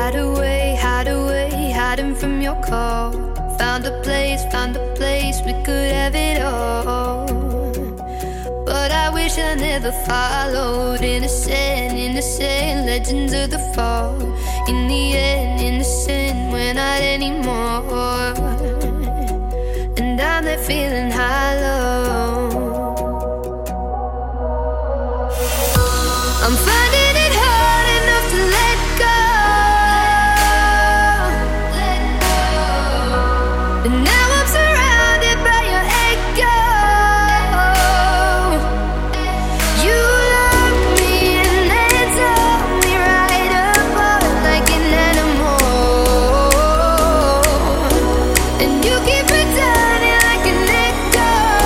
hide away, hiding from your call. Found a place, we could have it all. But I wish I never followed. Innocent legends of the fall. In the end, innocent, we're not anymore. And I'm left feeling hollow. I'm finding it hard enough to let go. But now I'm surrounded by your echo. You lock me in and tell me right apart like an animal. And you keep returning like an echo.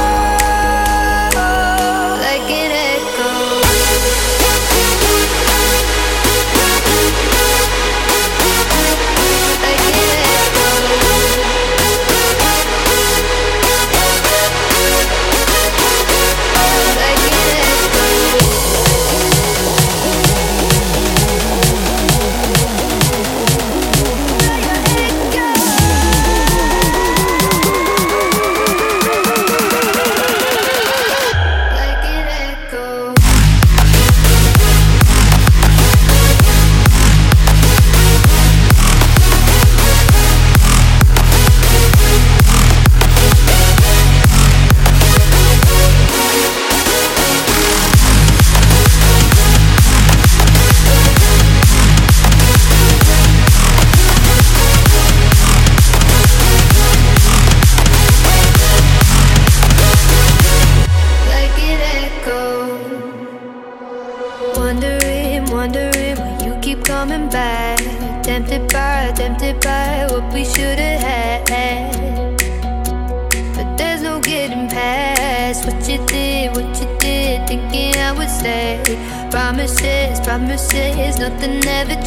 Like an echo. Wondering why you keep coming back. Tempted by what we should have had. But there's no getting past what you did, thinking I would stay. Promises, nothing ever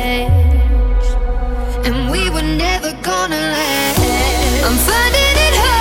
changed. And we were never gonna last. I'm finding it hard